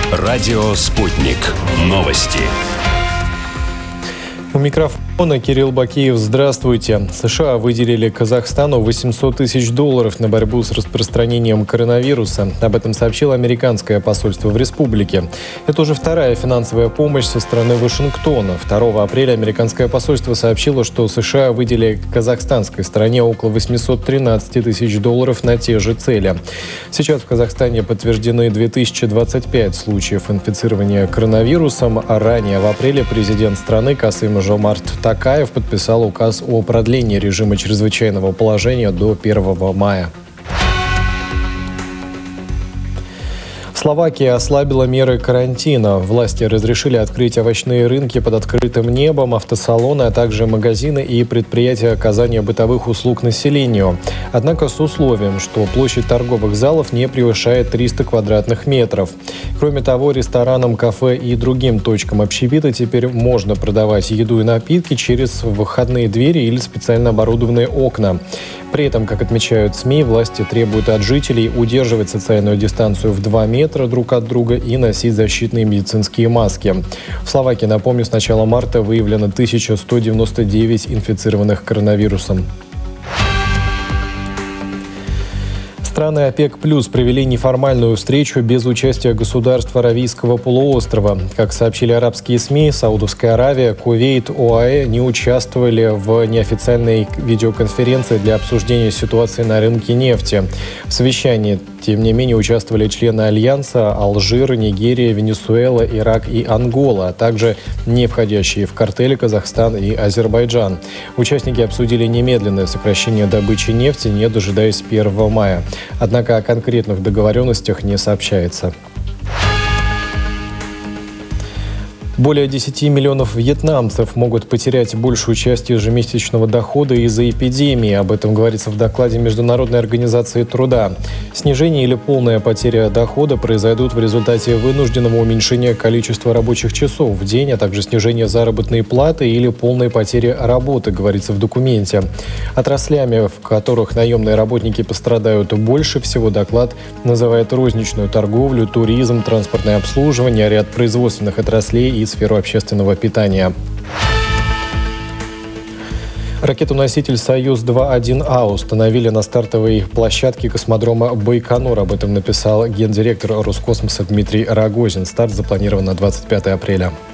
Радио «Спутник». Новости. У микрофона Кирилл Бакиев. Здравствуйте. США выделили Казахстану $800 тысяч на борьбу с распространением коронавируса. Об этом сообщило американское посольство в республике. Это уже вторая финансовая помощь со стороны Вашингтона. 2 апреля американское посольство сообщило, что США выделили казахстанской стороне около $813 тысяч на те же цели. Сейчас в Казахстане подтверждены 2025 случаев инфицирования коронавирусом, а ранее в апреле президент страны Касым-Жомарт Токаев подписал указ о продлении режима чрезвычайного положения до 1 мая. Словакия ослабила меры карантина. Власти разрешили открыть овощные рынки под открытым небом, автосалоны, а также магазины и предприятия оказания бытовых услуг населению. Однако с условием, что площадь торговых залов не превышает 300 квадратных метров. Кроме того, ресторанам, кафе и другим точкам общепита теперь можно продавать еду и напитки через входные двери или специально оборудованные окна. При этом, как отмечают СМИ, власти требуют от жителей удерживать социальную дистанцию в 2 метра друг от друга и носить защитные медицинские маски. В Словакии, напомню, с начала марта выявлено 1199 инфицированных коронавирусом. Страны ОПЕК+ провели неформальную встречу без участия государств Аравийского полуострова. Как сообщили арабские СМИ, Саудовская Аравия, Кувейт, ОАЭ не участвовали в неофициальной видеоконференции для обсуждения ситуации на рынке нефти. В совещании, тем не менее, участвовали члены Альянса Алжир, Нигерия, Венесуэла, Ирак и Ангола, а также не входящие в картели Казахстан и Азербайджан. Участники обсудили немедленное сокращение добычи нефти, не дожидаясь 1 мая. Однако о конкретных договоренностях не сообщается. Более 10 миллионов вьетнамцев могут потерять большую часть ежемесячного дохода из-за эпидемии. Об этом говорится в докладе Международной организации труда. Снижение или полная потеря дохода произойдут в результате вынужденного уменьшения количества рабочих часов в день, а также снижения заработной платы или полной потери работы, говорится в документе. Отраслями, в которых наемные работники пострадают больше всего, доклад называет розничную торговлю, туризм, транспортное обслуживание, ряд производственных отраслей и сферу общественного питания. Ракету-носитель «Союз-2-1А» установили на стартовой площадке космодрома Байконур. Об этом написал гендиректор Роскосмоса Дмитрий Рогозин. Старт запланирован на 25 апреля.